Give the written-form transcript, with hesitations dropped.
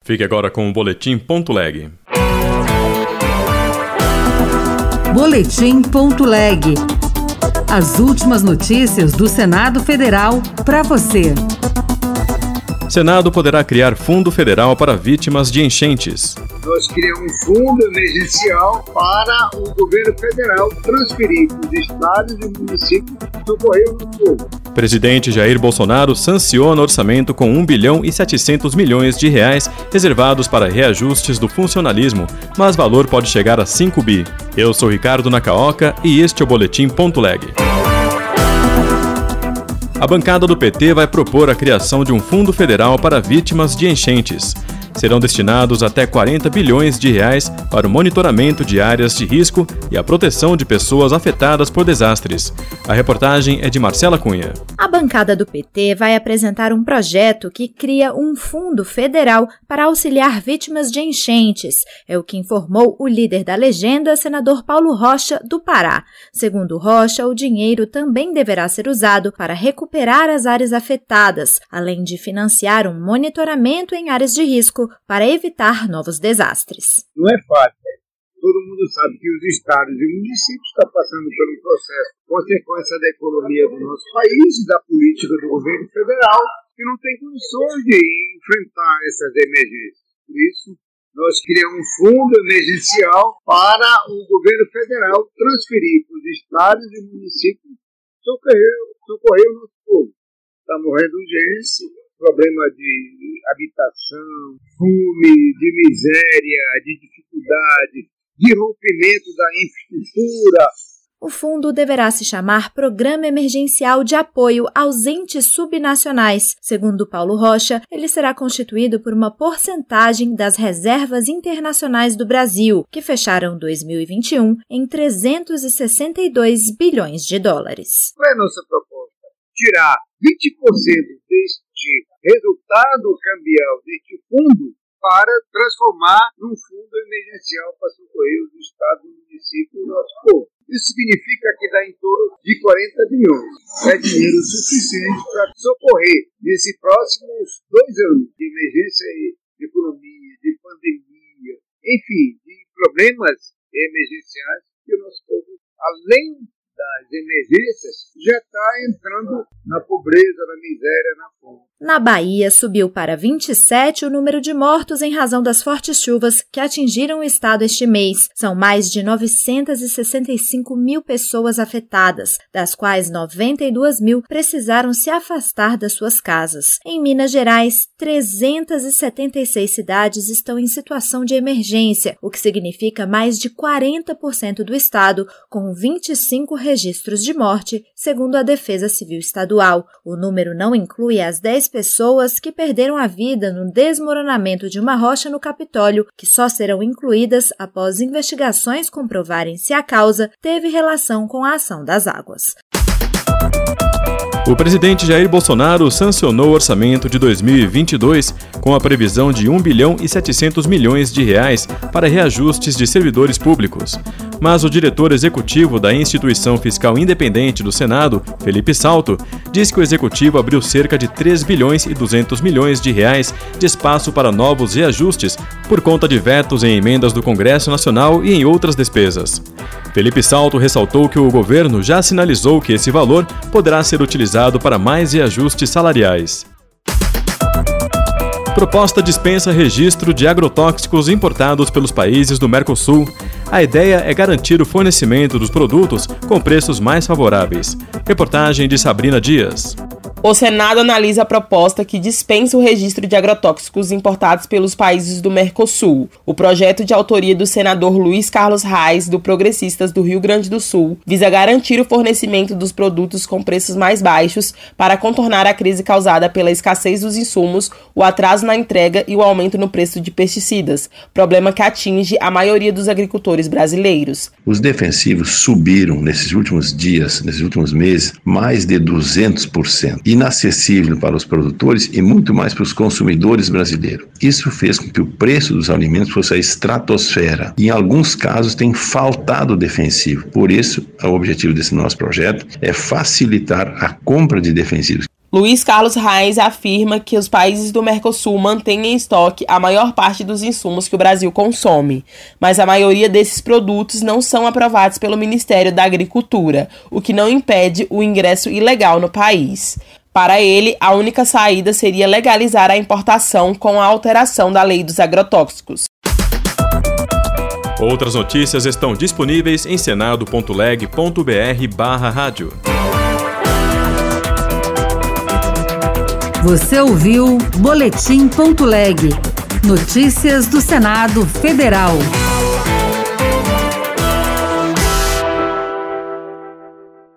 Fique agora com o Boletim.leg. Boletim.leg. As últimas notícias do Senado Federal para você. Senado poderá criar fundo federal para vítimas de enchentes. Nós criamos um fundo emergencial para o governo federal transferir para os estados e municípios socorrer o povo. Presidente Jair Bolsonaro sanciona orçamento com 1 bilhão e 700 milhões de reais reservados para reajustes do funcionalismo, mas valor pode chegar a 5 bi. Eu sou Ricardo Nakaoka e este é o Boletim.leg. A bancada do PT vai propor a criação de um fundo federal para vítimas de enchentes. Serão destinados até 40 bilhões de reais para o monitoramento de áreas de risco e a proteção de pessoas afetadas por desastres. A reportagem é de Marcela Cunha. A bancada do PT vai apresentar um projeto que cria um fundo federal para auxiliar vítimas de enchentes. É o que informou o líder da legenda, senador Paulo Rocha, do Pará. Segundo Rocha, o dinheiro também deverá ser usado para recuperar as áreas afetadas, além de financiar um monitoramento em áreas de risco para evitar novos desastres. Não é fácil. Todo mundo sabe que os estados e municípios estão passando por um processo consequência da economia do nosso país e da política do governo federal, que não tem condições de enfrentar essas emergências. Por isso, nós criamos um fundo emergencial para o governo federal transferir para os estados e municípios socorrer o nosso povo. Está morrendo urgência, problema de habitação, fome, de miséria, de dificuldade, de rompimento da infraestrutura. O fundo deverá se chamar Programa Emergencial de Apoio aos Entes Subnacionais. Segundo Paulo Rocha, ele será constituído por uma porcentagem das reservas internacionais do Brasil, que fecharam 2021 em 362 bilhões de dólares. Qual é a nossa proposta? Tirar 20% deste resultado cambial, deste fundo, para transformar num fundo emergencial para socorrer os estados, municípios e o nosso povo. Isso significa que dá em torno de 40 bilhões. É dinheiro suficiente para socorrer nesses próximos 2 anos de emergência de economia, de pandemia, enfim, de problemas emergenciais que o nosso povo, além das emergências, já está entrando na pobreza, na miséria, na fome. Na Bahia, subiu para 27 o número de mortos em razão das fortes chuvas que atingiram o estado este mês. São mais de 965 mil pessoas afetadas, das quais 92 mil precisaram se afastar das suas casas. Em Minas Gerais, 376 cidades estão em situação de emergência, o que significa mais de 40% do estado, com 25 registros de morte, segundo a Defesa Civil Estadual. O número não inclui as 10 pessoas que perderam a vida no desmoronamento de uma rocha no Capitólio, que só serão incluídas após investigações comprovarem se a causa teve relação com a ação das águas. O presidente Jair Bolsonaro sancionou o orçamento de 2022 com a previsão de 1 bilhão e 700 milhões de reais para reajustes de servidores públicos. Mas o diretor executivo da Instituição Fiscal Independente do Senado, Felipe Salto, diz que o executivo abriu cerca de 3 bilhões e 200 milhões de reais de espaço para novos reajustes por conta de vetos em emendas do Congresso Nacional e em outras despesas. Felipe Salto ressaltou que o governo já sinalizou que esse valor poderá ser utilizado para mais reajustes salariais. Proposta dispensa registro de agrotóxicos importados pelos países do Mercosul. A ideia é garantir o fornecimento dos produtos com preços mais favoráveis. Reportagem de Sabrina Dias. O Senado analisa a proposta que dispensa o registro de agrotóxicos importados pelos países do Mercosul. O projeto, de autoria do senador Luiz Carlos Reis, do Progressistas do Rio Grande do Sul, visa garantir o fornecimento dos produtos com preços mais baixos para contornar a crise causada pela escassez dos insumos, o atraso na entrega e o aumento no preço de pesticidas, problema que atinge a maioria dos agricultores brasileiros. Os defensivos subiram nesses últimos dias, nesses últimos meses, mais de 200%. Inacessível para os produtores e muito mais para os consumidores brasileiros. Isso fez com que o preço dos alimentos fosse a estratosfera. Em alguns casos tem faltado defensivo. Por isso, o objetivo desse nosso projeto é facilitar a compra de defensivos. Luiz Carlos Reis afirma que os países do Mercosul mantêm em estoque a maior parte dos insumos que o Brasil consome, mas a maioria desses produtos não são aprovados pelo Ministério da Agricultura, o que não impede o ingresso ilegal no país. Para ele, a única saída seria legalizar a importação com a alteração da lei dos agrotóxicos. Outras notícias estão disponíveis em senado.leg.br/rádio. Você ouviu Boletim.leg. Notícias do Senado Federal.